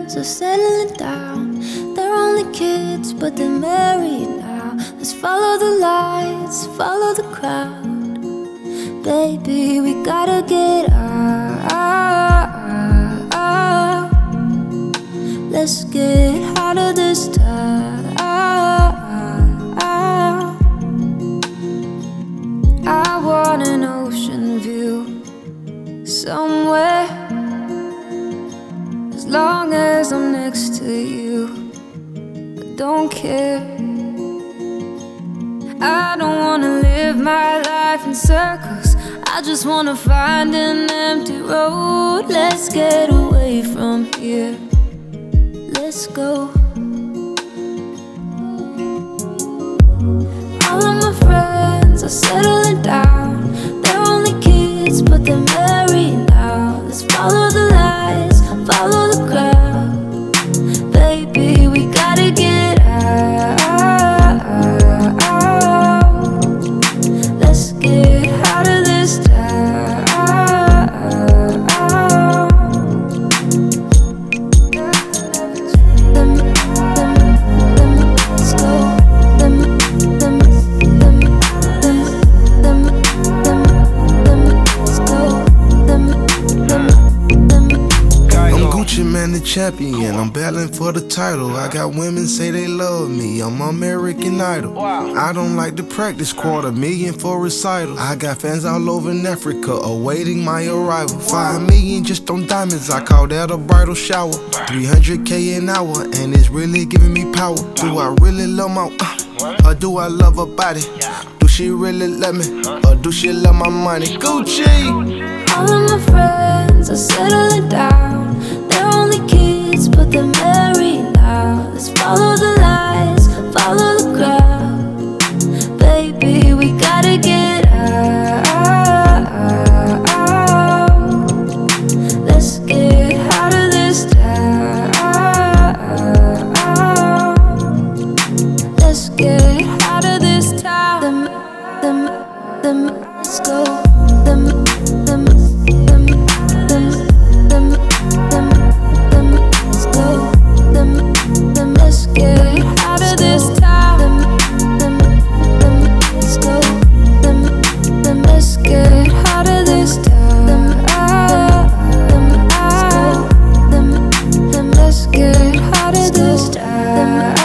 friends are settling down. They're only kids, but they're married now. Let's follow the lights, follow the crowd. Baby, we gotta get out. Let's get out of this town. I want an ocean view somewhere. As long as I'm next to you, I don't care. I don't wanna live my life in circles. I just wanna find an empty road. Let's get away from here. Let's go. All of my friends are settling down. They're only kids, but they're married now. Let's follow the lights, follow the crowd. Baby, we gotta get out. Let's get out of this town. Let's go. Man, the champion, I'm battling for the title. I got women say they love me, I'm American Idol. I don't like to practice, $250,000 for recital. I got fans all over in Africa awaiting my arrival. 5 million just on diamonds, I call that a bridal shower. 300K an hour, and it's really giving me power. Do I really love my or do I love her body? Do she really love me, or do she love my money? Gucci! All of my friends are settling down. They're only kids, but they're married now. Let's follow the lights, follow the crowd. Baby, we gotta get out. Let's get out of this town. Let's get out of this town. Let's go. Let's get out of this town. Let's go. Let's get out of this town. Let's get out of this town.